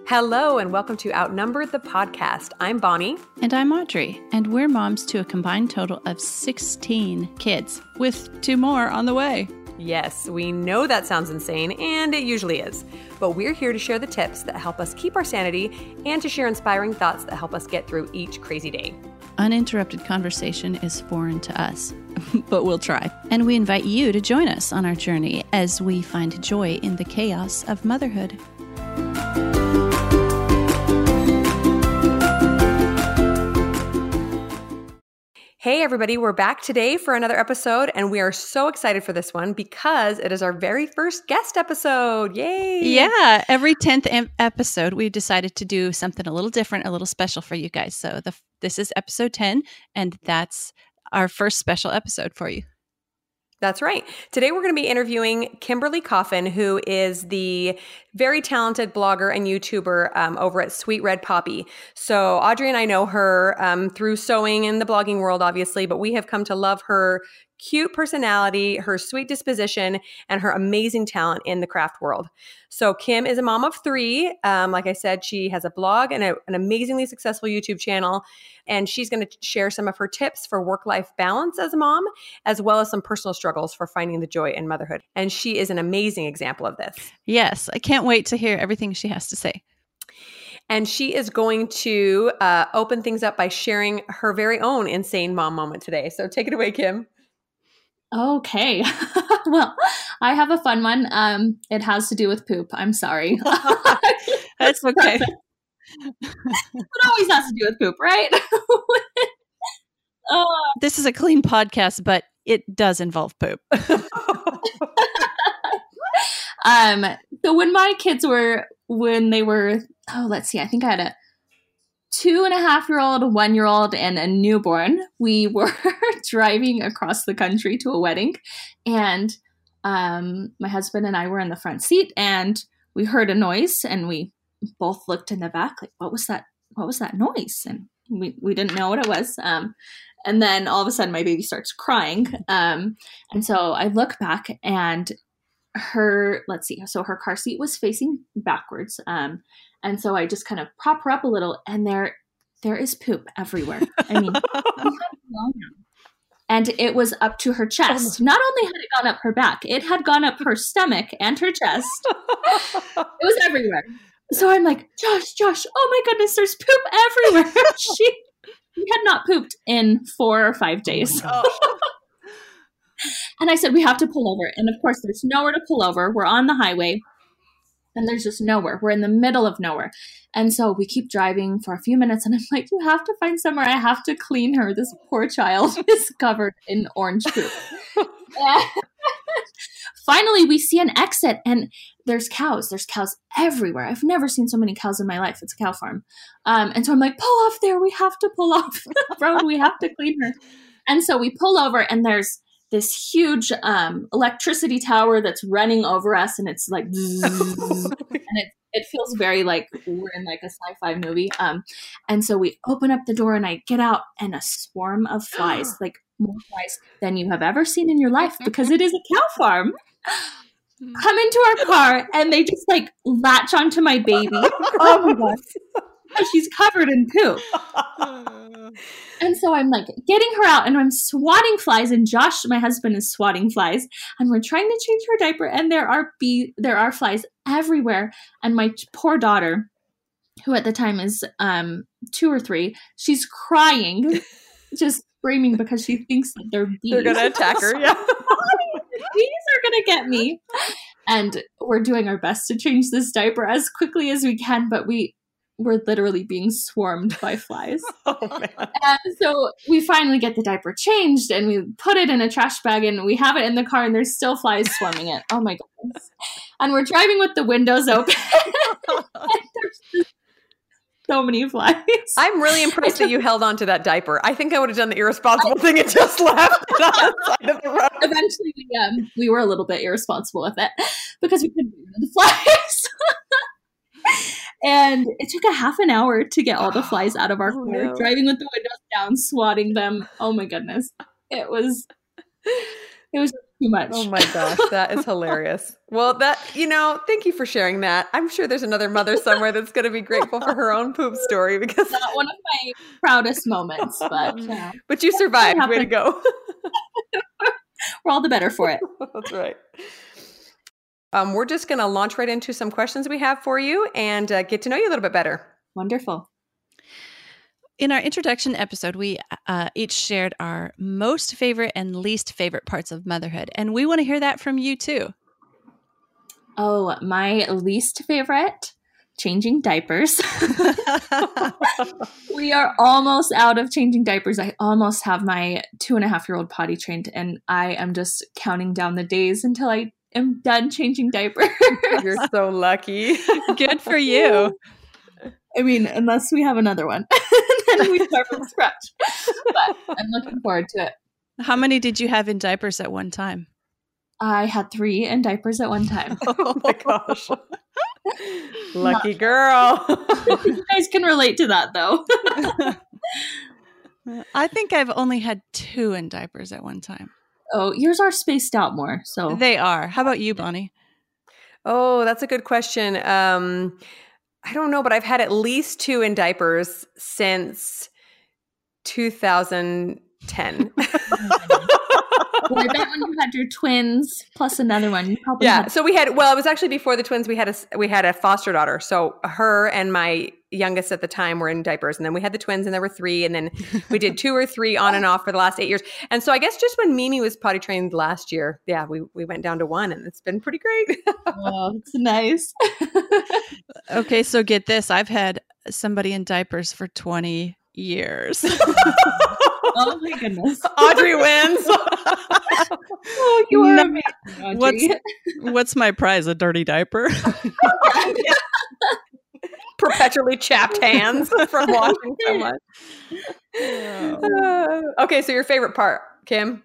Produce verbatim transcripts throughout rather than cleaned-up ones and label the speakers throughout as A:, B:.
A: Hello and welcome to Outnumbered the Podcast. I'm Bonnie.
B: And I'm Audrey, and we're moms to a combined total of sixteen kids, with two more on the way.
A: Yes, we know that sounds insane, and it usually is. But we're here to share the tips that help us keep our sanity and to share inspiring thoughts that help us get through each crazy day.
B: Uninterrupted conversation is foreign to us, but we'll try. And we invite you to join us on our journey as we find joy in the chaos of motherhood.
A: Hey everybody, we're back today for another episode, and we are so excited for this one because it is our very first guest episode. Yay!
B: Yeah, every tenth em- episode, we've decided to do something a little different, a little special for you guys. So the, this is episode ten, and that's our first special episode for you.
A: That's right. Today we're going to be interviewing Kimberly Coffin, who is the very talented blogger and YouTuber um, over at Sweet Red Poppy. So Audrey and I know her um, through sewing in the blogging world, obviously, but we have come to love her cute personality, her sweet disposition, and her amazing talent in the craft world. So Kim is a mom of three. Um, like I said, she has a blog and a, an amazingly successful YouTube channel, and she's going to share some of her tips for work-life balance as a mom, as well as some personal struggles for finding the joy in motherhood. And she is an amazing example of this.
B: Yes, I can't wait to hear everything she has to say.
A: And she is going to uh, open things up by sharing her very own insane mom moment today. So take it away, Kim.
C: Okay. Well, I have a fun one. Um, it has to do with poop. I'm sorry.
B: That's okay.
C: It always has to do with poop, right? uh,
B: this is a clean podcast, but it does involve poop.
C: um, so when my kids were, when they were, oh, let's see, I think I had a two and a half year old, a one year old, and a newborn. We were driving across the country to a wedding, and um, my husband and I were in the front seat, and we heard a noise, and we both looked in the back, like, what was that? What was that noise? And we, we didn't know what it was. Um, and then all of a sudden my baby starts crying. Um, and so I look back, and her, let's see, so her car seat was facing backwards. Um, and so I just kind of prop her up a little, and there, there is poop everywhere. I mean, and it was up to her chest. Not only had it gone up her back, it had gone up her stomach and her chest. It was everywhere. So I'm like, Josh, Josh, oh my goodness, there's poop everywhere. she, she had not pooped in four or five days.
A: Oh.
C: And I said, we have to pull over. And of course, there's nowhere to pull over. We're on the highway, and there's just nowhere. We're in the middle of nowhere. And so we keep driving for a few minutes, and I'm like, you have to find somewhere. I have to clean her. This poor child is covered in orange poop. Finally, we see an exit, and there's cows. There's cows everywhere. I've never seen so many cows in my life. It's a cow farm. Um, and so I'm like, pull off there. We have to pull off the road. We have to clean her. And so we pull over, and there's this huge um, electricity tower that's running over us, and it's like, and it it feels very like we're in like a sci-fi movie. Um, and so we open up the door, and I get out, and a swarm of flies, like more flies than you have ever seen in your life, because it is a cow farm, come into our car, and they just like latch onto my baby. Oh my gosh. She's covered in poop. And so I'm like getting her out, and I'm swatting flies, and Josh, my husband, is swatting flies, and we're trying to change her diaper, and there are bee there are flies everywhere. And my poor daughter, who at the time is um two or three, she's crying, just screaming because she thinks that they're bees.
A: They're gonna attack her. Yeah.
C: The bees are gonna get me. And we're doing our best to change this diaper as quickly as we can, but we we're literally being swarmed by flies.
A: Oh, man.
C: And so we finally get the diaper changed, and we put it in a trash bag, and we have it in the car, and there's still flies swarming it. Oh my goodness. And we're driving with the windows open. There's just so many flies.
A: I'm really impressed that you held on to that diaper. I think I would have done the irresponsible I, thing and just left it on the side of the road.
C: Eventually, we, um, we were a little bit irresponsible with it because we couldn't get the flies. And it took a half an hour to get all the flies out of our
A: oh,
C: car,
A: no.
C: driving with the windows down, swatting them. Oh my goodness. It was, it was too much.
A: Oh my gosh, that is hilarious. Well, that, you know, thank you for sharing that. I'm sure there's another mother somewhere that's going to be grateful for her own poop story because
C: Not one of my proudest moments, but uh,
A: but you survived. Way to go.
C: We're all the better for it.
A: That's right. Um, we're just going to launch right into some questions we have for you and uh, get to know you a little bit better.
C: Wonderful.
B: In our introduction episode, we uh, each shared our most favorite and least favorite parts of motherhood. And we want to hear that from you too.
C: Oh, my least favorite, changing diapers. We are almost out of changing diapers. I almost have my two and a half year old potty trained, and I am just counting down the days until I am done changing diapers.
A: You're so lucky.
B: Good for you.
C: I mean, unless we have another one, then we start from scratch. But I'm looking forward to it.
B: How many did you have in diapers at one time?
C: I had three in diapers at one time.
A: Oh my gosh. Lucky girl.
C: You guys can relate to that, though.
B: I think I've only had two in diapers at one time.
C: Oh, yours are spaced out more. So
B: They are. How about you, Bonnie?
A: Oh, that's a good question. Um, I don't know, but I've had at least two in diapers since two thousand ten.
C: Well, I bet when you had your twins plus another one, you probably
A: Yeah.
C: had-
A: So we had, well, it was actually before the twins. We had a, we had a foster daughter. So her and my youngest at the time were in diapers. And then we had the twins and there were three. And then we did two or three on and off for the last eight years. And so I guess just when Mimi was potty trained last year, yeah, we, we went down to one and it's been pretty great.
C: Oh, it's nice.
B: Okay, so get this. I've had somebody in diapers for twenty years.
C: Oh my goodness.
A: Audrey wins.
C: Oh, you are
B: No.
C: amazing, Audrey.
B: What's what's my prize? A dirty diaper?
A: Perpetually chapped hands from washing so much. Uh, okay, so your favorite part, Kim?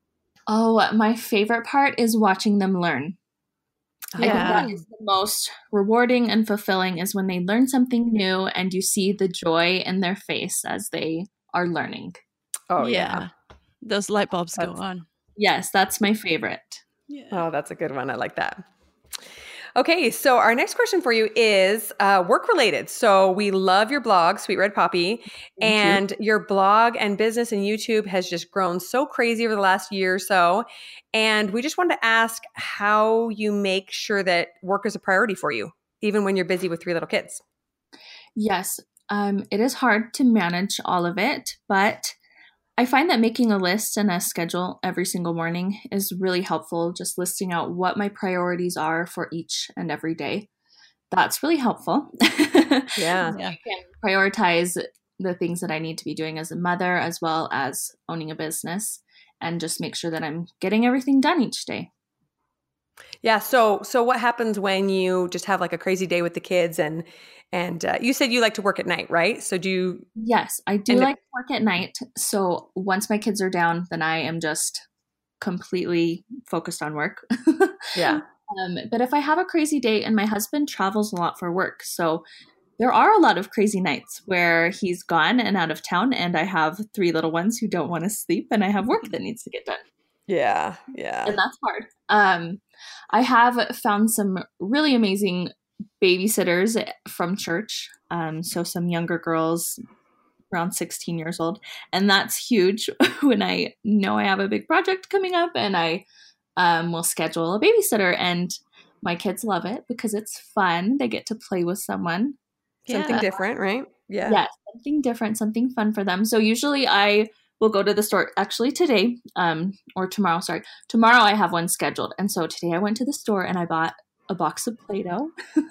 C: Oh, my favorite part is watching them learn. I think
B: Yeah.
C: that is the most rewarding and fulfilling is when they learn something new and you see the joy in their face as they are learning.
A: Oh, yeah.
B: Those light bulbs go
A: That's-
B: on.
C: Yes, that's my favorite.
B: Yeah.
A: Oh, that's a good one. I like that. Okay, so our next question for you is uh, work related. So we love your blog, Sweet Red Poppy, and your blog and business and YouTube has just grown so crazy over the last year or so. And we just wanted to ask how you make sure that work is a priority for you, even when you're busy with three little kids.
C: Yes, um, it is hard to manage all of it, but I find that making a list and a schedule every single morning is really helpful, just listing out what my priorities are for each and every day. That's really helpful.
A: Yeah.
B: Yeah.
C: I can prioritize the things that I need to be doing as a mother, as well as owning a business, and just make sure that I'm getting everything done each day.
A: Yeah. So, so what happens when you just have like a crazy day with the kids and, and uh, you said you like to work at night, right? So do you,
C: Yes, I do
A: And the-
C: like to work at night. So once my kids are down, then I am just completely focused on work.
A: yeah.
C: Um, but if I have a crazy day, and my husband travels a lot for work, so there are a lot of crazy nights where he's gone and out of town, and I have three little ones who don't want to sleep, and I have work that needs to get done.
A: Yeah. Yeah.
C: And that's hard. Um, I have found some really amazing babysitters from church. Um, so some younger girls around sixteen years old. And that's huge when I know I have a big project coming up and I um, will schedule a babysitter. And my kids love it because it's fun. They get to play with someone.
A: Something
B: Yeah.
A: different, right? Yeah.
C: Yeah, something different, something fun for them. So usually I will go to the store actually today, um, or tomorrow, sorry. Tomorrow I have one scheduled. And so today I went to the store and I bought a box of Play-Doh.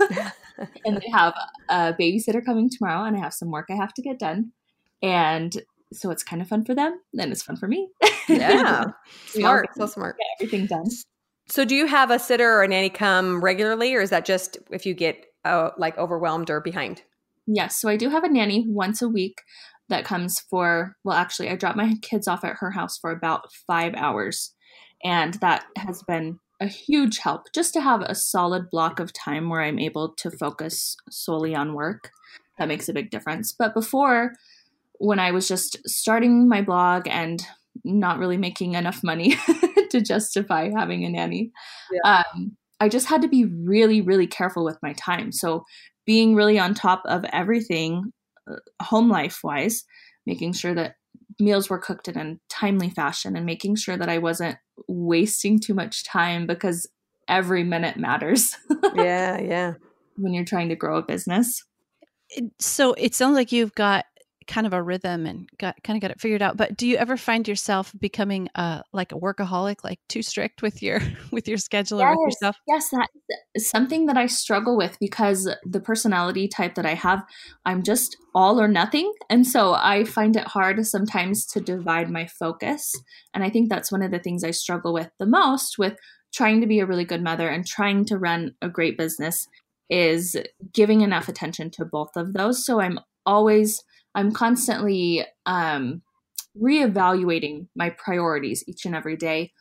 C: And they have a babysitter coming tomorrow and I have some work I have to get done. And so it's kind of fun for them. Then it's fun for me.
A: Yeah.
C: We all
A: Smart.
C: get
A: So
C: to
A: smart.
C: get everything done.
A: So do you have a sitter or a nanny come regularly, or is that just if you get uh, like overwhelmed or behind?
C: Yes. So I do have a nanny once a week that comes for, well, actually, I drop my kids off at her house for about five hours. And that has been a huge help just to have a solid block of time where I'm able to focus solely on work. That makes a big difference. But before, when I was just starting my blog and not really making enough money to justify having a nanny.
A: Yeah.
C: Um, I just had to be really, really careful with my time. So being really on top of everything, uh, home life wise, making sure that meals were cooked in a timely fashion and making sure that I wasn't wasting too much time, because every minute matters.
A: Yeah. Yeah.
C: When you're trying to grow a business.
B: It- So it sounds like you've got kind of a rhythm and got kind of got it figured out. But do you ever find yourself becoming uh like a workaholic, like too strict with your with your schedule or with
C: Yes,
B: yourself?
C: yes, that is something that I struggle with, because the personality type that I have, I'm just all or nothing. And so I find it hard sometimes to divide my focus. And I think that's one of the things I struggle with the most with trying to be a really good mother and trying to run a great business, is giving enough attention to both of those. So I'm always, I'm constantly um, reevaluating my priorities each and every day,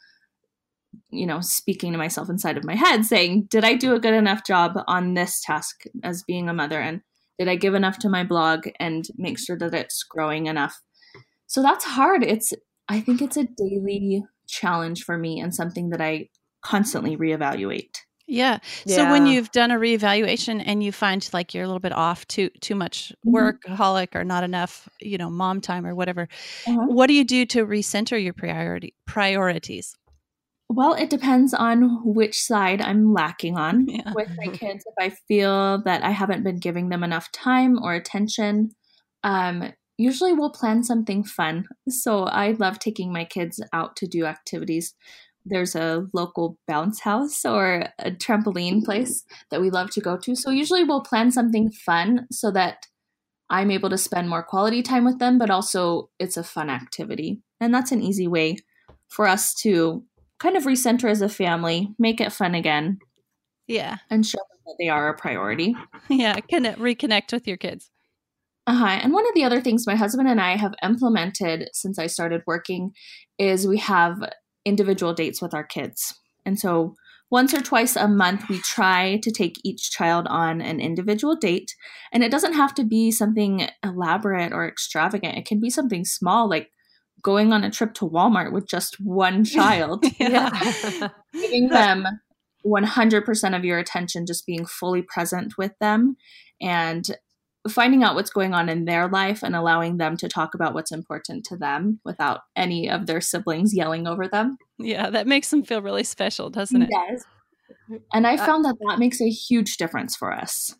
C: you know, speaking to myself inside of my head saying, did I do a good enough job on this task as being a mother? And did I give enough to my blog and make sure that it's growing enough? So that's hard. It's, I think it's a daily challenge for me and something that I constantly reevaluate.
B: Yeah. So when
A: Yeah.
B: you've done a reevaluation and you find like you're a little bit off, too too much
C: Mhm.
B: workaholic or not enough, you know, mom time or whatever,
C: Uh-huh.
B: what do you do to recenter your priority priorities?
C: Well, it depends on which side I'm lacking on.
B: Yeah.
C: With my kids, if I feel that I haven't been giving them enough time or attention, um, usually we'll plan something fun. So I love taking my kids out to do activities. There's a local bounce house or a trampoline place that we love to go to. So usually we'll plan something fun so that I'm able to spend more quality time with them, but also it's a fun activity. And that's an easy way for us to kind of recenter as a family, make it fun again,
B: Yeah.
C: and show them that they are a priority.
B: Yeah. Connect, reconnect with your kids.
C: Uh-huh. And one of the other things my husband and I have implemented since I started working is we have individual dates with our kids. And so once or twice a month, we try to take each child on an individual date. And it doesn't have to be something elaborate or extravagant. It can be something small, like going on a trip to Walmart with just one child.
B: Yeah.
C: Giving them one hundred percent of your attention, just being fully present with them and finding out what's going on in their life and allowing them to talk about what's important to them without any of their siblings yelling over them.
B: Yeah. That makes them feel really special, doesn't it?
C: Yes. And I found that that makes a huge difference for us.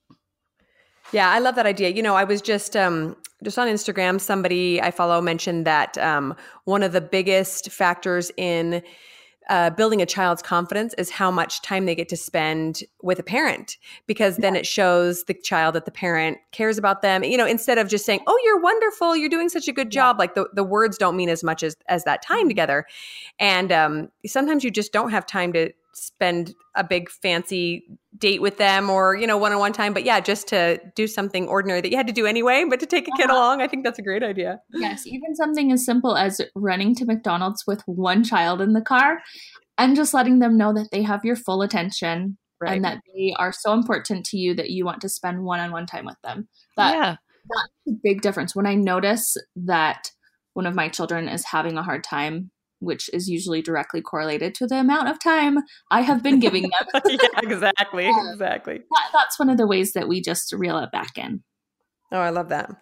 A: Yeah, I love that idea. You know, I was just um, just on Instagram, somebody I follow mentioned that um, one of the biggest factors in uh, building a child's confidence is how much time they get to spend with a parent, because then it shows the child that the parent cares about them. You know, instead of just saying, "Oh, you're wonderful, you're doing such a good job," like the, the words don't mean as much as as that time together. And um, sometimes you just don't have time to spend a big fancy date with them or, you know, one-on-one time. But yeah, just to do something ordinary that you had to do anyway, but to take a kid
C: Uh-huh.
A: along, I think that's a great idea.
C: Yes, even something as simple as running to McDonald's with one child in the car and just letting them know that they have your full attention
A: Right.
C: and that they are so important to you that you want to spend one-on-one time with them. That,
B: Yeah.
C: That's a big difference. When I notice that one of my children is having a hard time, which is usually directly correlated to the amount of time I have been giving them.
A: Yeah, exactly.
C: Um,
A: Exactly.
C: that, that's one of the ways that we just reel it back in.
A: Oh, I love that.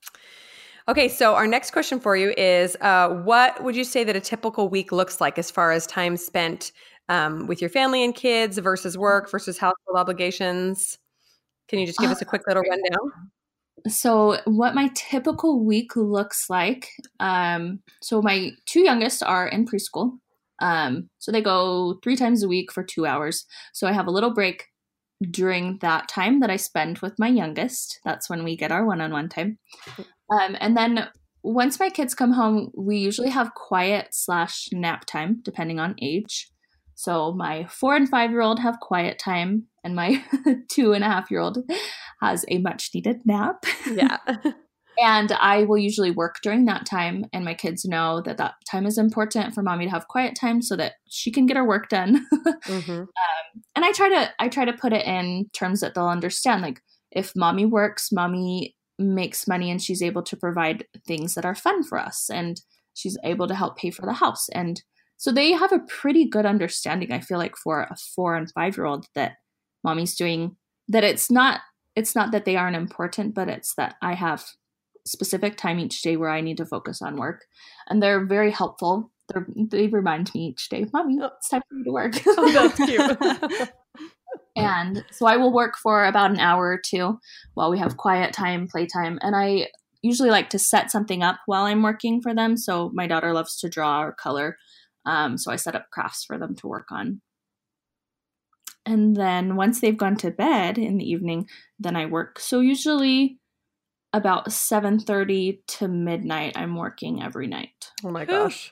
A: Okay, so our next question for you is, uh, what would you say that a typical week looks like as far as time spent um, with your family and kids versus work versus household obligations? Can you just give us a quick little rundown?
C: So what my typical week looks like, um, so my two youngest are in preschool. Um, so they go three times a week for two hours. So I have a little break during that time that I spend with my youngest. That's when we get our one-on-one time. Um, and then once my kids come home, we usually have quiet slash nap time, depending on age. So my four and five-year-old have quiet time, and my two and a half-year-old has a much-needed nap.
A: Yeah.
C: And I will usually work during that time, and my kids know that that time is important for mommy to have quiet time so that she can get her work done.
A: Mm-hmm.
C: um, and I try to I try to put it in terms that they'll understand. Like, if mommy works, mommy makes money, and she's able to provide things that are fun for us. And she's able to help pay for the house. And so they have a pretty good understanding, I feel like, for a four and five year old, that mommy's doing, that it's not, it's not that they aren't important, but it's that I have specific time each day where I need to focus on work. And they're very helpful. They're, they remind me each day, Mommy, it's time for you to work.
A: Oh, that's cute.
C: And so I will work for about an hour or two while we have quiet time, playtime. And I usually like to set something up while I'm working for them. So my daughter loves to draw or color. Um, so I set up crafts for them to work on. And then once they've gone to bed in the evening, then I work. So usually about seven thirty to midnight, I'm working every night.
A: Oh my gosh.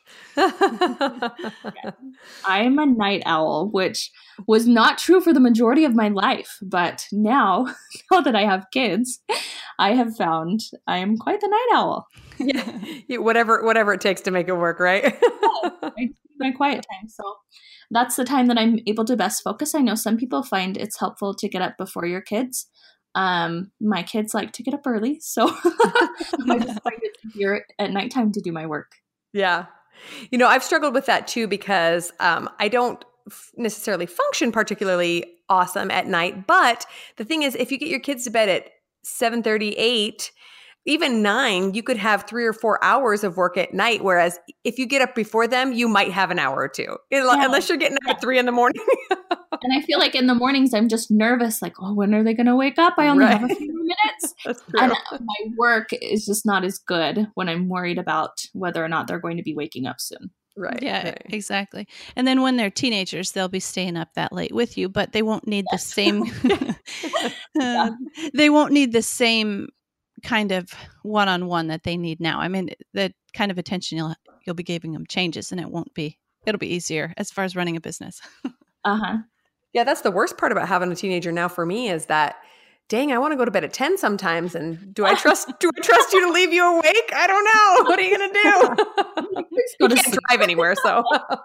C: I'm a night owl, which was not true for the majority of my life. But now, now that I have kids, I have found I am quite the night owl.
A: Yeah. Yeah, whatever, whatever it takes to make it work, right?
C: Yeah, I need my quiet time. So that's the time that I'm able to best focus. I know some people find it's helpful to get up before your kids. Um, my kids like to get up early, so I just find it easier at nighttime to do my work.
A: Yeah. You know, I've struggled with that too, because um, I don't f- necessarily function particularly awesome at night. But the thing is, if you get your kids to bed at seven thirty, eight, even nine, you could have three or four hours of work at night. Whereas if you get up before them, you might have an hour or two, yeah. unless you're getting up at three in the morning.
C: And I feel like in the mornings, I'm just nervous, like, oh, when are they going to wake up? I only right. have a few more minutes.
A: That's true.
C: And my work is just not as good when I'm worried about whether or not they're going to be waking up soon.
A: Right.
B: Yeah,
A: right.
B: exactly. And then when they're teenagers, they'll be staying up that late with you, but they won't need yes. the same,
C: yeah.
B: they won't need the same kind of one-on-one that they need now. I mean, the kind of attention you'll, you'll be giving them changes, and it won't be, it'll be easier as far as running a business.
C: Uh-huh.
A: Yeah, that's the worst part about having a teenager now for me, is that, dang, I want to go to bed at ten sometimes. And do I trust do I trust you to leave you awake? I don't know. What are you going to do? You can't drive anywhere, so.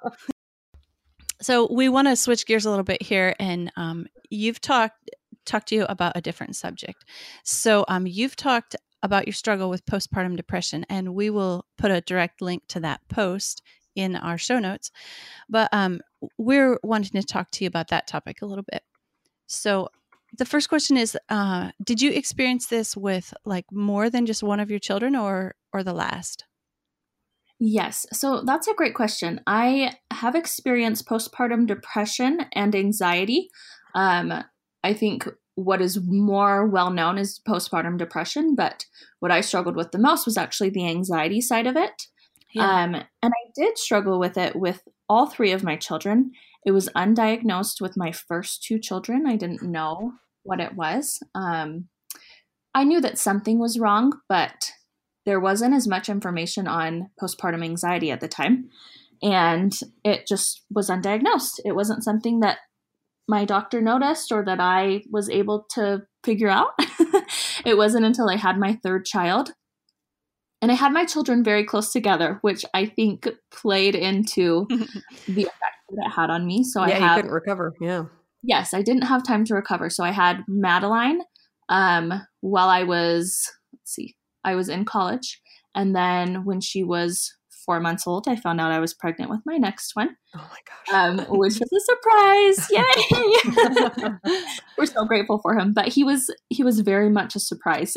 B: So we want to switch gears a little bit here, and um, you've talked talked to you about a different subject. So um, you've talked about your struggle with postpartum depression, and we will put a direct link to that post in our show notes. But um, we're wanting to talk to you about that topic a little bit. So the first question is, uh, did you experience this with like more than just one of your children, or or the last?
C: Yes. So that's a great question. I have experienced postpartum depression and anxiety. Um, I think what is more well known is postpartum depression, but what I struggled with the most was actually the anxiety side of it. Yeah. Um, and I did struggle with it with all three of my children. It was undiagnosed with my first two children. I didn't know what it was. Um, I knew that something was wrong, but there wasn't as much information on postpartum anxiety at the time. And it just was undiagnosed. It wasn't something that my doctor noticed or that I was able to figure out. It wasn't until I had my third child. And I had my children very close together, which I think played into the effect that it had on me. So
A: yeah,
C: I have,
A: you couldn't recover. Yeah.
C: Yes, I didn't have time to recover. So I had Madeline um, while I was, let's see, I was in college. And then when she was four months old, I found out I was pregnant with my next one.
A: Oh my gosh.
C: Um, which was a surprise. Yay. We're so grateful for him. But he was, he was very much a surprise.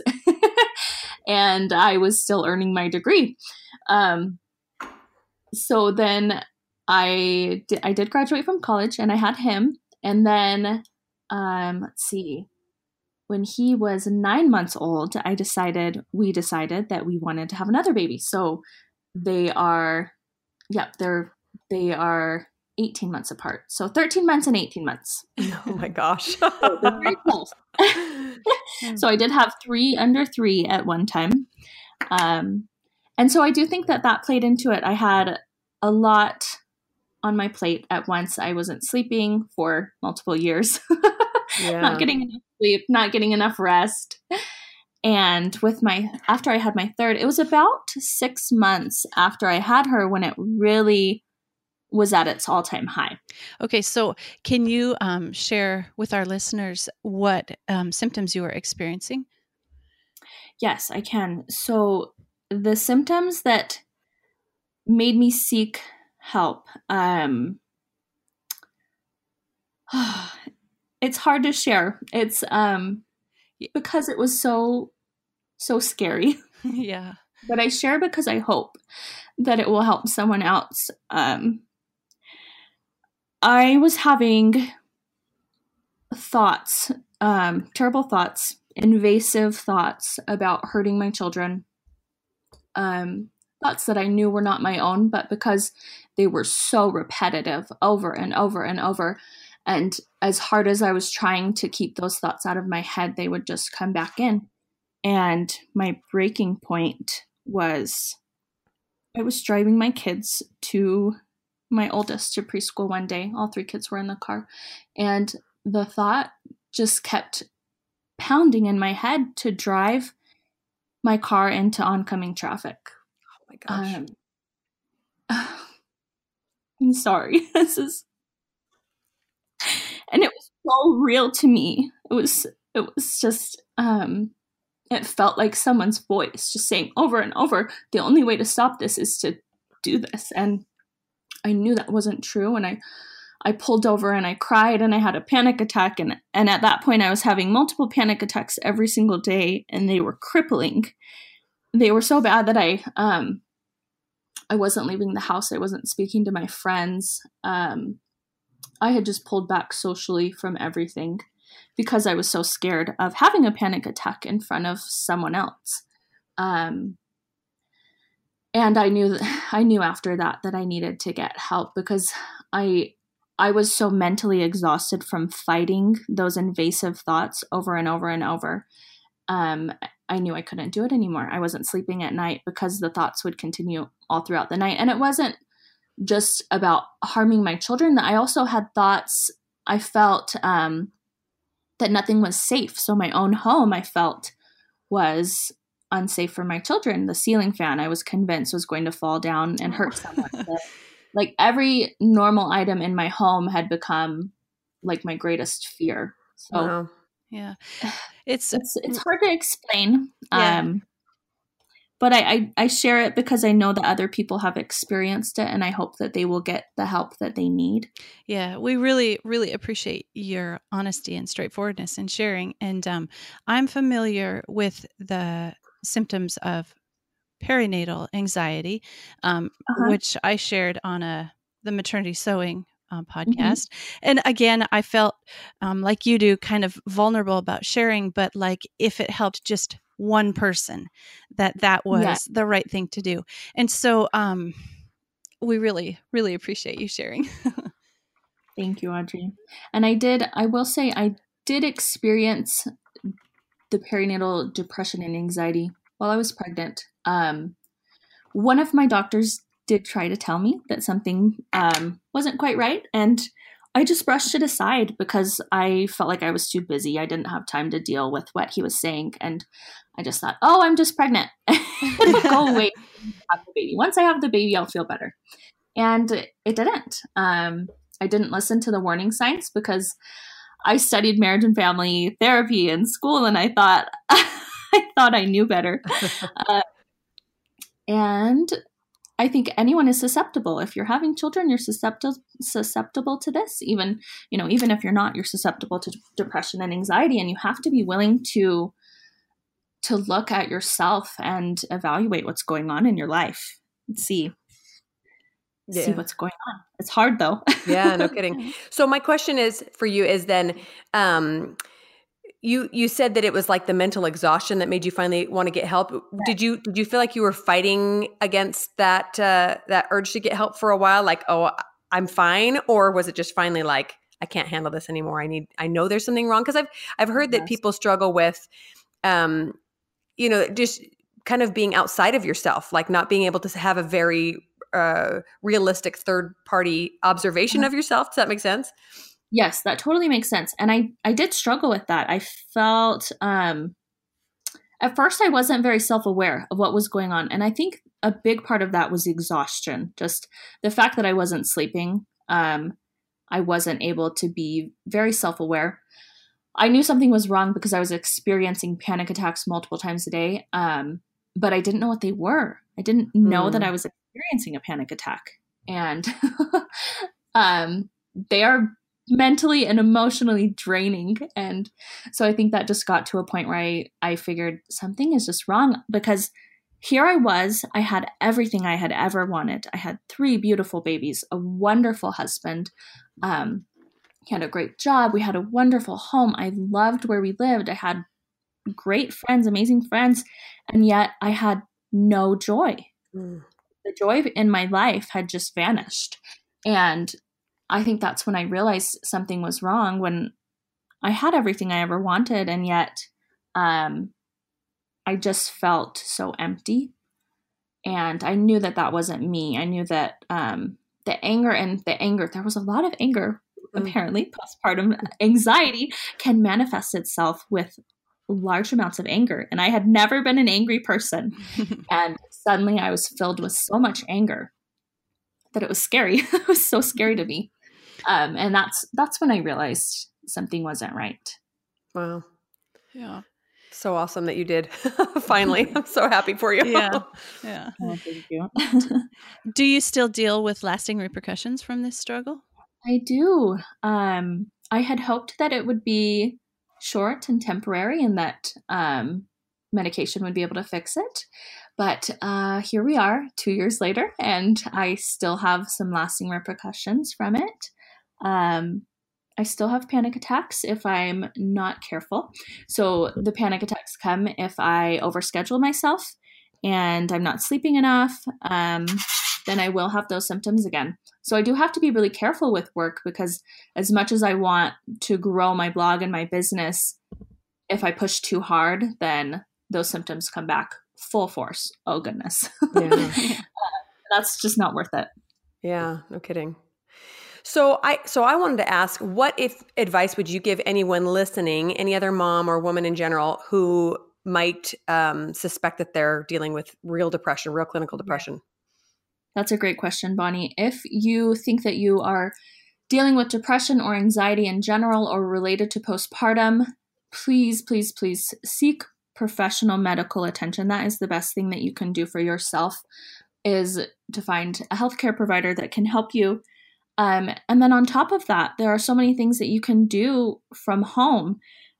C: And I was still earning my degree. Um, so then I did, I did graduate from college, and I had him. And then, um, let's see, when he was nine months old, I decided, we decided that we wanted to have another baby. So they are, yeah, they're, they are eighteen months apart. So thirteen months and eighteen months.
A: Oh my gosh.
C: So they're very close. So I did have three under three at one time. Um, and so I do think that that played into it. I had a lot on my plate at once. I wasn't sleeping for multiple years,
A: yeah.
C: not getting enough sleep, not getting enough rest. And with my, after I had my third, it was about six months after I had her when it really was at its all-time high.
B: Okay, so can you um, share with our listeners what um, symptoms you were experiencing?
C: Yes, I can. So the symptoms that made me seek help. Um, it's hard to share. It's um, because it was so, so scary.
B: Yeah.
C: But I share because I hope that it will help someone else. Um, I was having thoughts, um, terrible thoughts, invasive thoughts about hurting my children. Um, thoughts that I knew were not my own, but because they were so repetitive over and over and over, and as hard as I was trying to keep those thoughts out of my head, they would just come back in. And my breaking point was I was driving my kids to my oldest to preschool one day. All three kids were in the car. And the thought just kept pounding in my head to drive my car into oncoming traffic.
A: Oh my gosh.
C: Um, I'm sorry. This is, and it was so real to me. It was, it was just, um, it felt like someone's voice just saying over and over, the only way to stop this is to do this. And I knew that wasn't true. And I, I pulled over and I cried and I had a panic attack. And, and at that point I was having multiple panic attacks every single day, and they were crippling. They were so bad that I, um, I wasn't leaving the house. I wasn't speaking to my friends. Um, I had just pulled back socially from everything because I was so scared of having a panic attack in front of someone else. Um, and I knew that I knew after that that I needed to get help because I, I was so mentally exhausted from fighting those invasive thoughts over and over and over. Um, I knew I couldn't do it anymore. I wasn't sleeping at night because the thoughts would continue all throughout the night. And it wasn't just about harming my children. I also had thoughts, I felt um, that nothing was safe. So my own home, I felt, was unsafe for my children. The ceiling fan, I was convinced, was going to fall down and hurt someone. Like every normal item in my home had become like my greatest fear. So
A: Wow.
B: Yeah. It's,
C: it's, it's hard to explain.
B: Yeah.
C: Um, but I, I, I share it because I know that other people have experienced it, and I hope that they will get the help that they need.
B: Yeah, we really, really appreciate your honesty and straightforwardness in sharing. And um, I'm familiar with the symptoms of perinatal anxiety, um,
C: Uh-huh.
B: which I shared on a the maternity sewing um, podcast.
C: Mm-hmm.
B: And again, I felt um, like you do, kind of vulnerable about sharing, but like if it helped just one person, that that was
C: Yeah.
B: the right thing to do. And so um, we really, really appreciate you sharing.
C: Thank you, Audrey. And I did, I will say, I did experience the perinatal depression and anxiety while I was pregnant. Um, one of my doctors did try to tell me that something um, wasn't quite right. And I just brushed it aside because I felt like I was too busy. I didn't have time to deal with what he was saying. And I just thought, oh, I'm just pregnant. It'll go away. Have the baby. Once I have the baby, I'll feel better. And it didn't. Um, I didn't listen to the warning signs because I studied marriage and family therapy in school, and I thought I thought I knew better. Uh, and I think anyone is susceptible. If you're having children, you're susceptible susceptible to this. Even, you know, even if you're not, you're susceptible to depression and anxiety, and you have to be willing to to look at yourself and evaluate what's going on in your life and see
A: Yeah.
C: see what's going on. It's hard though.
A: Yeah, no kidding. So my question is for you is then, um, you you said that it was like the mental exhaustion that made you finally want to get help. Did you did you feel like you were fighting against that uh, that urge to get help for a while? Like, oh, I'm fine, or was it just finally like, I can't handle this anymore? I need. I know there's something wrong, because I've I've heard that
C: Yes.
A: people struggle with, um, you know, just kind of being outside of yourself, like not being able to have a very uh, realistic third party observation
C: Uh-huh.
A: of yourself. Does that make sense?
C: Yes, that totally makes sense. And I, I did struggle with that. I felt, um, at first I wasn't very self-aware of what was going on. And I think a big part of that was exhaustion. Just the fact that I wasn't sleeping. Um, I wasn't able to be very self-aware. I knew something was wrong because I was experiencing panic attacks multiple times a day. Um, but I didn't know what they were. I didn't know
A: Mm.
C: that I was experiencing a panic attack. And um, they are mentally and emotionally draining. And so I think that just got to a point where I, I figured something is just wrong, because here I was, I had everything I had ever wanted. I had three beautiful babies, a wonderful husband. Um, he had a great job. We had a wonderful home. I loved where we lived. I had great friends, amazing friends. And yet I had no joy. Mm. The joy in my life had just vanished. And I think that's when I realized something was wrong, when I had everything I ever wanted. And yet, um, I just felt so empty. And I knew that that wasn't me. I knew that um, the anger and the anger, there was a lot of anger, mm-hmm. apparently. Postpartum anxiety can manifest itself with large amounts of anger. And I had never been an angry person. And suddenly I was filled with so much anger that it was scary. It was so scary to me. Um, and that's that's when I realized something wasn't right.
A: Wow.
B: Yeah.
A: So awesome that you did. Finally. I'm so happy for you.
B: Yeah. Yeah.
C: Oh, thank you.
B: Do you still deal with lasting repercussions from this struggle?
C: I do. Um, I had hoped that it would be short and temporary, and that um, medication would be able to fix it. But uh, here we are two years later, and I still have some lasting repercussions from it. Um, I still have panic attacks if I'm not careful. So the panic attacks come if I overschedule myself and I'm not sleeping enough, um, then I will have those symptoms again. So I do have to be really careful with work, because as much as I want to grow my blog and my business, if I push too hard, then those symptoms come back full force. Oh, goodness. Yeah. uh, that's just not worth it.
A: Yeah, no kidding. So I so I wanted to ask, what if advice would you give anyone listening, any other mom or woman in general who might um, suspect that they're dealing with real depression, real clinical depression?
C: That's a great question, Bonnie. If you think that you are dealing with depression or anxiety in general or related to postpartum, please, please, please seek professional medical attention. That is the best thing that you can do for yourself, is to find a healthcare provider that can help you. Um, and then on top of that, there are so many things that you can do from home.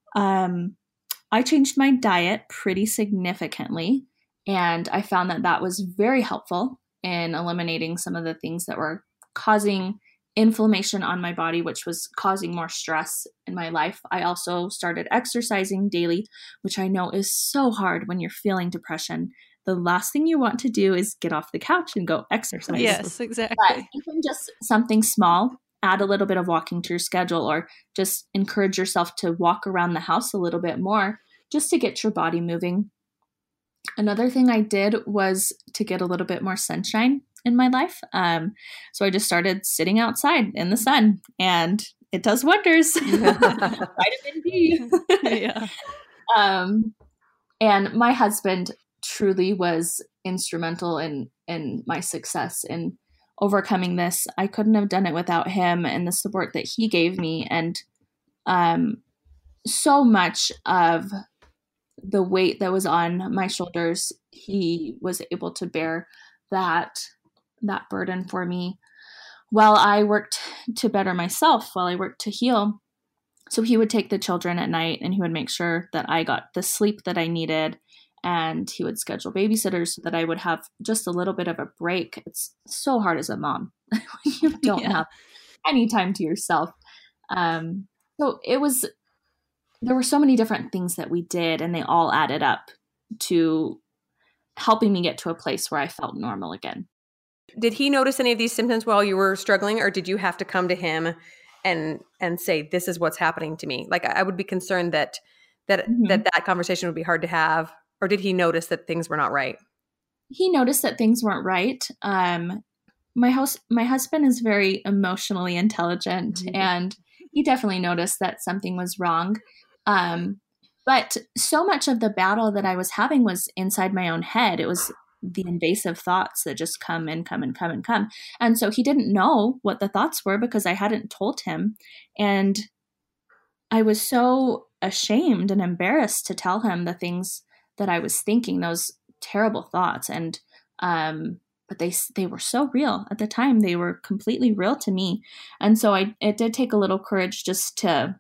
C: Um, I changed my diet pretty significantly, and I found that that was very helpful in eliminating some of the things that were causing inflammation on my body, which was causing more stress in my life. I also started exercising daily, which I know is so hard when you're feeling depression. The last thing you want to do is get off the couch and go exercise.
B: Yes, exactly.
C: But even just something small, add a little bit of walking to your schedule, or just encourage yourself to walk around the house a little bit more, just to get your body moving. Another thing I did was to get a little bit more sunshine in my life. Um, so I just started sitting outside in the sun, and it does wonders. Vitamin D.
B: Yeah.
C: Um, and my husband truly was instrumental in in my success in overcoming this. I couldn't have done it without him and the support that he gave me. And um, so much of the weight that was on my shoulders, he was able to bear that that burden for me while I worked to better myself, while I worked to heal. So he would take the children at night, and he would make sure that I got the sleep that I needed. And he would schedule babysitters so that I would have just a little bit of a break. It's so hard as a mom when you don't yeah. have any time to yourself. Um, so it was, there were so many different things that we did, and they all added up to helping me get to a place where I felt normal again.
A: Did he notice any of these symptoms while you were struggling, or did you have to come to him and and say, this is what's happening to me? Like, I would be concerned that that mm-hmm. that, that conversation would be hard to have. Or did he notice that things were not right?
C: He noticed that things weren't right. Um, my house, my husband is very emotionally intelligent, mm-hmm. and he definitely noticed that something was wrong. Um, but so much of the battle that I was having was inside my own head. It was the invasive thoughts that just come and come and come and come. And so he didn't know what the thoughts were because I hadn't told him. And I was so ashamed and embarrassed to tell him the things that I was thinking, those terrible thoughts. And um, but they they were so real at the time. They were completely real to me. And so I it did take a little courage just to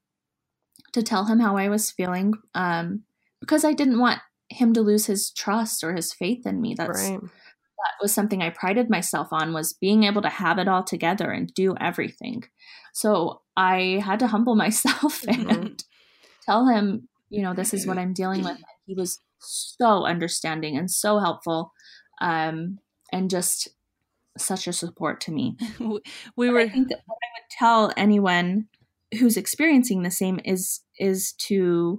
C: to tell him how I was feeling, um, because I didn't want him to lose his trust or his faith in me. That's
A: Right.
C: that was something I prided myself on, was being able to have it all together and do everything. So I had to humble myself
A: Mhm.
C: and tell him, you know, this is what I'm dealing with. He was so understanding and so helpful, um, and just such a support to me.
B: We
C: But
B: were
C: I think that what I would tell anyone who's experiencing the same is is to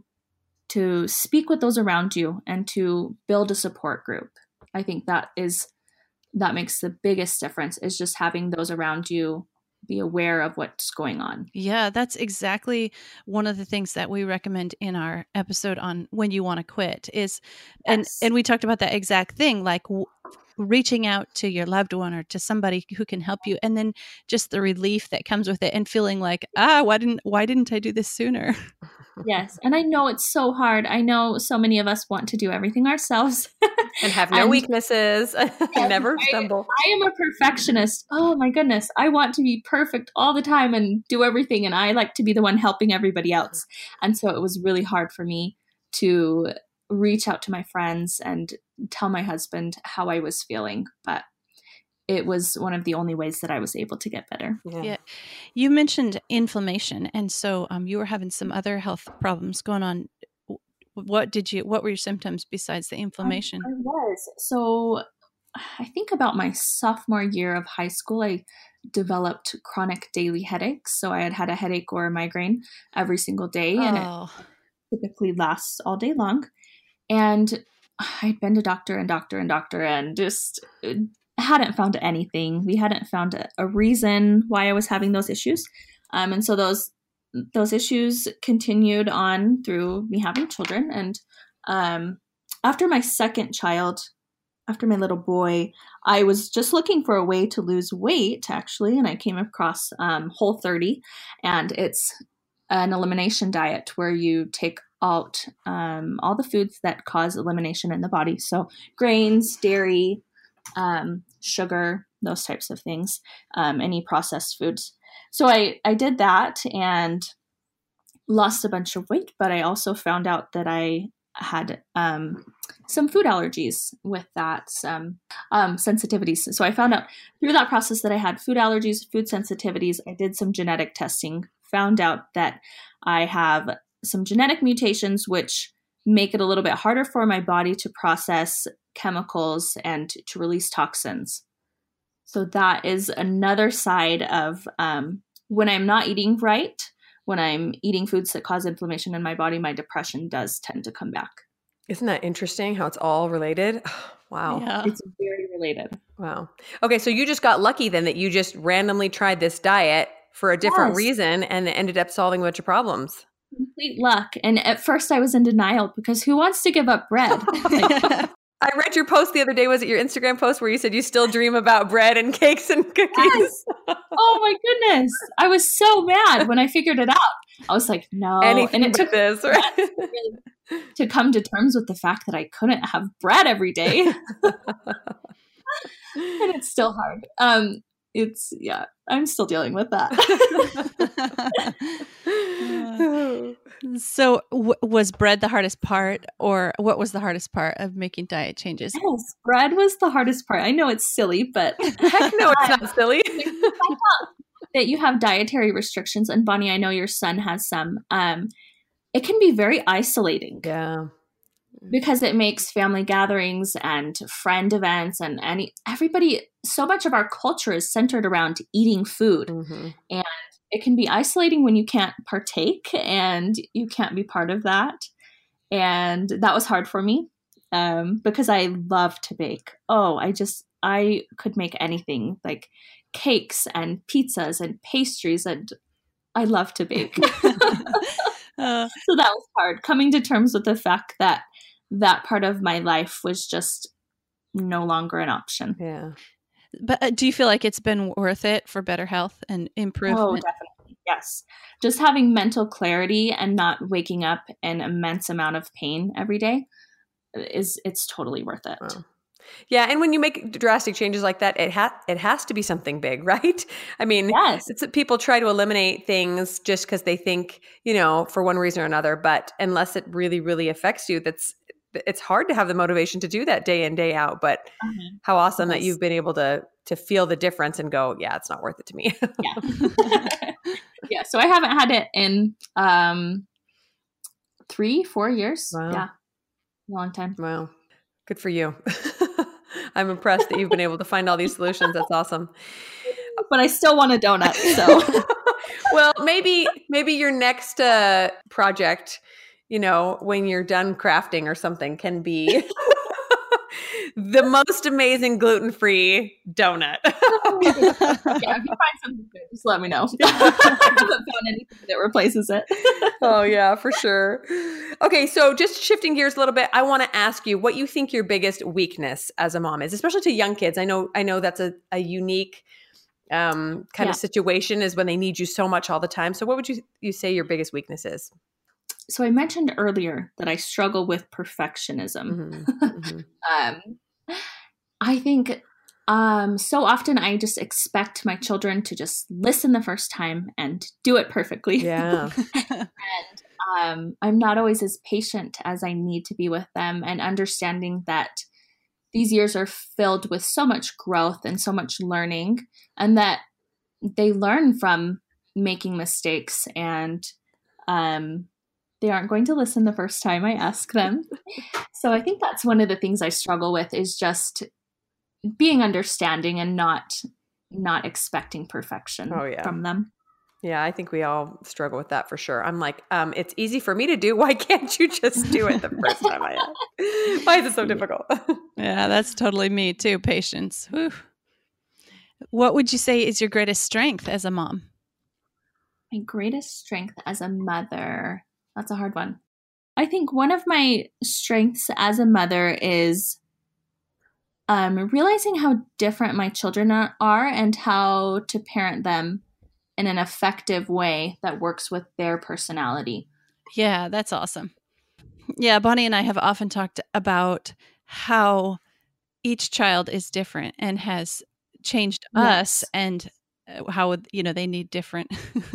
C: to speak with those around you and to build a support group. I think that is that makes the biggest difference, is just having those around you be aware of what's going on.
B: Yeah, that's exactly one of the things that we recommend in our episode on when you want to quit is, and
C: Yes.
B: and we talked about that exact thing, like w- reaching out to your loved one or to somebody who can help you, and then just the relief that comes with it, and feeling like, ah, why didn't why didn't I do this sooner?
C: Yes. And I know it's so hard. I know so many of us want to do everything ourselves.
A: And have no
C: And-
A: weaknesses. Never
C: I-
A: stumble.
C: I am a perfectionist. Oh my goodness. I want to be perfect all the time and do everything. And I like to be the one helping everybody else. And so it was really hard for me to reach out to my friends and tell my husband how I was feeling. But it was one of the only ways that I was able to get better.
A: Yeah.
B: Yeah. You mentioned inflammation, and so um, you were having some other health problems going on. W- What did you? What were your symptoms besides the inflammation?
C: I was. So I think about my sophomore year of high school, I developed chronic daily headaches. So I had had a headache or a migraine every single day, and it
B: Oh,
C: typically lasts all day long. And I'd been to doctor and doctor and doctor and just hadn't found anything. We hadn't found a, a reason why I was having those issues. Um, and so those those issues continued on through me having children. And um, after my second child, after my little boy, I was just looking for a way to lose weight, actually. And I came across um, Whole thirty, and it's an elimination diet where you take out um, all the foods that cause elimination in the body. So grains, dairy, um, sugar, those types of things, um, any processed foods. So I, I did that and lost a bunch of weight, but I also found out that I had um, some food allergies with that, some um, sensitivities. So I found out through that process that I had food allergies, food sensitivities. I did some genetic testing, found out that I have some genetic mutations, which make it a little bit harder for my body to process chemicals and to release toxins. So that is another side of um, when I'm not eating right, when I'm eating foods that cause inflammation in my body, my depression does tend to come back.
A: Isn't that interesting how it's all related? Wow.
B: yeah.
C: It's very related.
A: Wow. Okay. So you just got lucky then that you just randomly tried this diet for a different
C: Yes.
A: reason and ended up solving a bunch of problems.
C: Complete luck. And at first I was in denial because who wants to give up bread? Like,
A: I read your post the other day. Was it your Instagram post where you said you still dream about bread and cakes and cookies?
C: yes. Oh my goodness. I was so mad when I figured it out. I was like, no.
A: Anything
C: and it
A: but
C: took
A: this, right?
C: really to come to terms with the fact that I couldn't have bread every day. And it's still hard. Um, it's, yeah, I'm still dealing with that.
B: So w- was bread the hardest part, or what was the hardest part of making diet changes?
C: Yes, bread was the hardest part. I know it's silly, but
A: Heck no, it's not silly.
C: that you have dietary restrictions, and Bonnie, I know your son has some, um, it can be very isolating.
A: Yeah.
C: Because it makes family gatherings and friend events and any everybody, so much of our culture is centered around eating food.
A: Mm-hmm.
C: And it can be isolating when you can't partake and you can't be part of that. And that was hard for me um, because I love to bake. Oh, I just, I could make anything like cakes and pizzas and pastries, and I love to bake.
B: Uh,
C: So that was hard, coming to terms with the fact that that part of my life was just no longer an option.
A: Yeah.
B: but uh, do you feel like it's been worth it for better health and
C: Oh,
B: improvement?
C: definitely. Yes. Just having mental clarity and not waking up in immense amount of pain every day is, it's totally worth it.
A: Wow. Yeah, and when you make drastic changes like that, it has it has to be something big, right? I mean,
C: Yes.
A: it's people try to eliminate things just because they think, you know, for one reason or another. But unless it really, really affects you, that's it's hard to have the motivation to do that day in, day out. But
C: Mhm.
A: how awesome that
C: Yes.
A: you've been able to to feel the difference and go, yeah, it's not worth it to me.
C: Yeah. Yeah. So I haven't had it in um, three, four years.
A: Wow.
C: Yeah. A long time.
A: Wow. Good for you. I'm impressed that you've been able to find all these solutions. That's awesome.
C: But I still want a donut. So
A: Well, maybe maybe your next uh, project, you know, when you're done crafting or something, can be the most amazing gluten-free donut.
C: yeah, if you find something good, just let me know. I haven't found anything that replaces it.
A: Oh, yeah, for sure. Okay, so just shifting gears a little bit, I want to ask you what you think your biggest weakness as a mom is, especially to young kids. I know I know that's a, a unique um, kind
C: Yeah.
A: of situation is when they need you so much all the time. So what would you you say your biggest weakness is?
C: So I mentioned earlier that I struggle with perfectionism.
A: Mhm, mhm.
C: um, I think um, so often I just expect my children to just listen the first time and do it perfectly.
A: Yeah.
C: And um, I'm not always as patient as I need to be with them, and understanding that these years are filled with so much growth and so much learning, and that they learn from making mistakes, and um, they aren't going to listen the first time I ask them. So I think that's one of the things I struggle with, is just being understanding and not not expecting perfection
A: Oh, yeah.
C: from them.
A: Yeah, I think we all struggle with that for sure. I'm like, um, it's easy for me to do. Why can't you just do it the first time I ask? Why is it so difficult?
B: Yeah, that's totally me too. Patience. Whew. What would you say is your greatest strength as a mom?
C: My greatest strength as a mother. That's a hard one. I think one of my strengths as a mother is um, realizing how different my children are, are and how to parent them in an effective way that works with their personality.
B: Yeah, that's awesome. Yeah, Bonnie and I have often talked about how each child is different and has changed us,
C: Yes.
B: and uh, how, you know, they need different.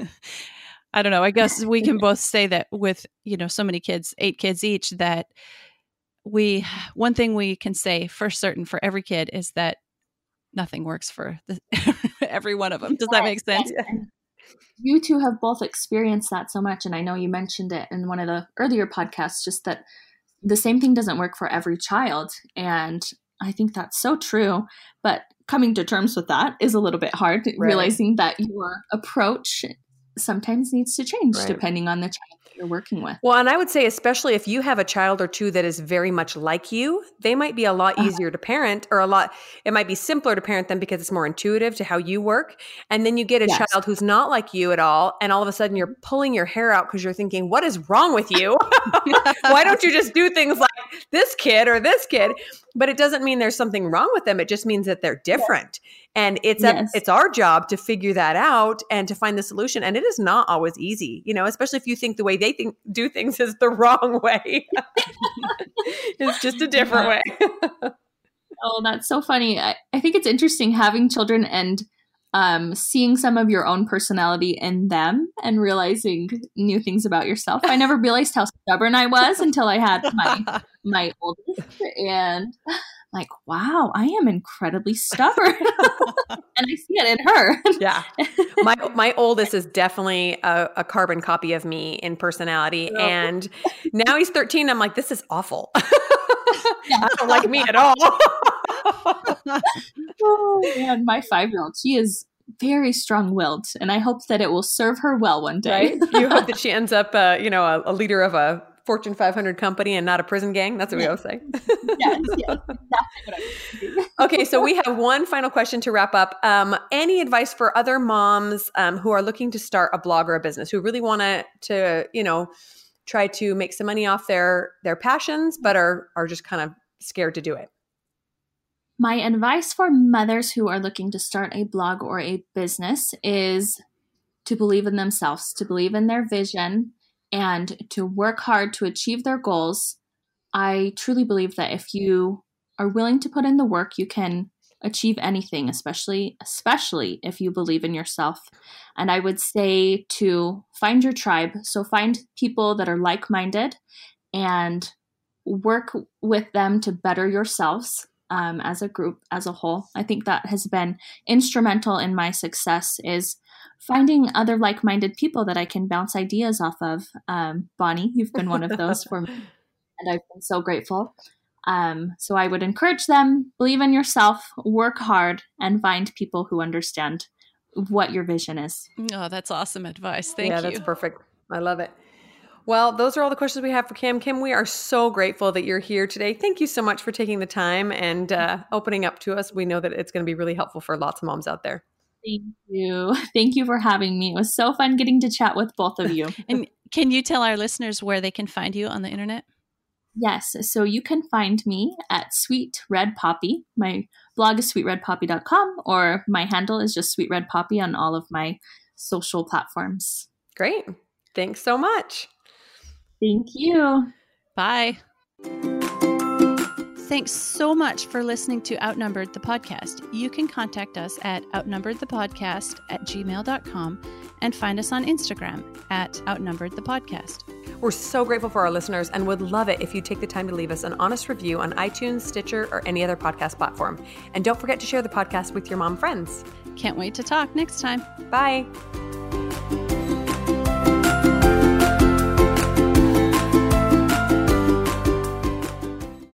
B: I don't know. I guess we can both say that with, you know, so many kids, eight kids each, that we, one thing we can say for certain for every kid is that nothing works for the, every one of them. Does that make sense?
C: Yes. And you two have both experienced that so much. And I know you mentioned it in one of the earlier podcasts, just that the same thing doesn't work for every child. And I think that's so true. But coming to terms with that is a little bit hard,
A: Right.
C: realizing that your approach sometimes needs to change
A: Right.
C: depending on the child that you're working with.
A: Well, and I would say, especially if you have a child or two that is very much like you, they might be a lot
C: Uh-huh.
A: easier to parent, or a lot, it might be simpler to parent them because it's more intuitive to how you work. And then you get a
C: Yes.
A: child who's not like you at all. And all of a sudden you're pulling your hair out because you're thinking, what is wrong with you? Why don't you just do things like this kid or this kid? But it doesn't mean there's something wrong with them. It just means that they're different. And it's a,
C: Yes.
A: it's our job to figure that out and to find the solution. And it is not always easy, you know, especially if you think the way they think do things is the wrong way. It's just a different way.
C: Oh, that's so funny. I, I think it's interesting having children and um, seeing some of your own personality in them and realizing new things about yourself. I never realized how stubborn I was until I had my my oldest, and like, wow, I am incredibly stubborn, and I see it in her.
A: Yeah. My my oldest is definitely a, a carbon copy of me in personality.
C: Yeah.
A: And now he's thirteen. I'm like, this is awful. I don't like me at all.
C: Oh man, my five-year-old, she is very strong-willed, and I hope that it will serve her well one day.
A: Right? You hope that she ends up, uh, you know, a, a leader of a Fortune five hundred company and not a prison gang. That's what we always say.
C: Yes, yes, exactly what I do.
A: Okay, so we have one final question to wrap up. Um, any advice for other moms um, who are looking to start a blog or a business, who really want to, to, you know, try to make some money off their their passions, but are are just kind of scared to do it?
C: My advice for mothers who are looking to start a blog or a business is to believe in themselves, to believe in their vision, and to work hard to achieve their goals. I truly believe that if you are willing to put in the work, you can achieve anything, especially especially if you believe in yourself. And I would say to find your tribe. So find people that are like-minded and work with them to better yourselves um, as a group, as a whole. I think that has been instrumental in my success, is finding other like-minded people that I can bounce ideas off of. Um, Bonnie, you've been one of those for me, and I've been so grateful. Um, so I would encourage them, believe in yourself, work hard, and find people who understand what your vision is.
B: Oh, that's awesome advice. Thank
A: yeah,
B: you.
A: Yeah, that's perfect. I love it. Well, those are all the questions we have for Kim. Kim, we are so grateful that you're here today. Thank you so much for taking the time and uh, opening up to us. We know that it's going to be really helpful for lots of moms out there.
C: Thank you. Thank you for having me. It was so fun getting to chat with both of you.
B: And can you tell our listeners where they can find you on the internet?
C: Yes. So you can find me at Sweet Red Poppy. My blog is sweet red poppy dot com, or my handle is just Sweet Red Poppy on all of my social platforms.
A: Great. Thanks so much.
C: Thank you.
B: Bye. Thanks so much for listening to Outnumbered the Podcast. You can contact us at outnumberedthepodcast at gmail dot com and find us on Instagram at Outnumbered the Podcast.
A: We're so grateful for our listeners and would love it if you take the time to leave us an honest review on iTunes, Stitcher, or any other podcast platform. And don't forget to share the podcast with your mom friends.
B: Can't wait to talk next time.
A: Bye.